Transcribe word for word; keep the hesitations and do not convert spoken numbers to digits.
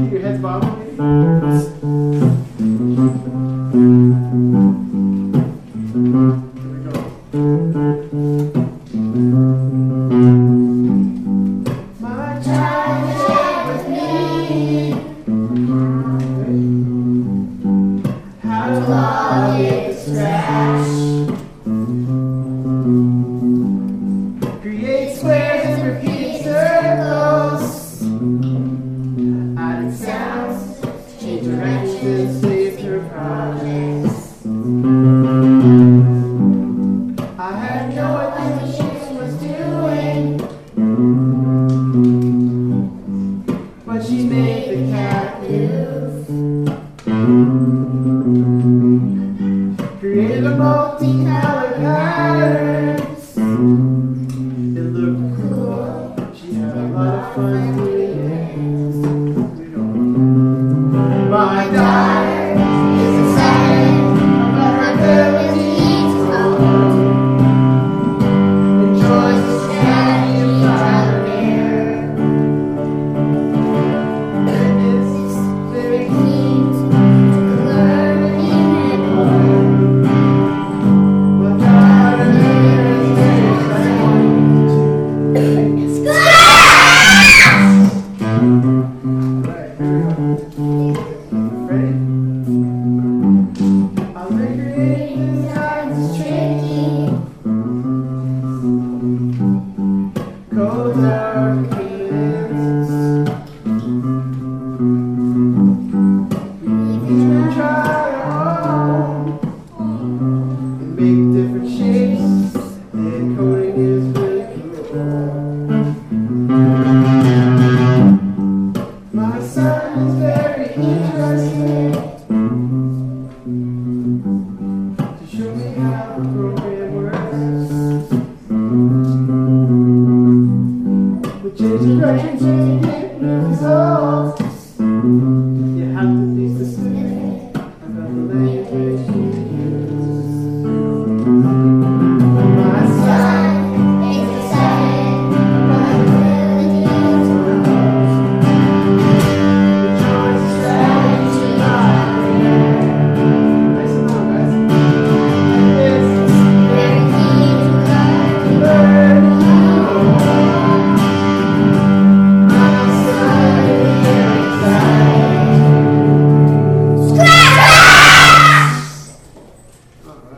keep your heads bobbing. Here we go. My child shared with me how to log it scratch. Create squares and repeat circles. Added sounds, change directions, save through projects. I had no idea what she was doing, but she made the cat move. Created a multicolored patterns. It looked cool. She had a lot of fun doing it. My daughter is excited about her ability to learn. Enjoys the strategy of trial and error. And is very keen to learn and learn. My daughter is very excited to Alright, here we go. Ready? I'll recreate this time's tricky. Codes are cadence. You can try on and make different shapes. And coding is really cool. My son is very interested to show me how the program works. With change of directions and get new results, you have to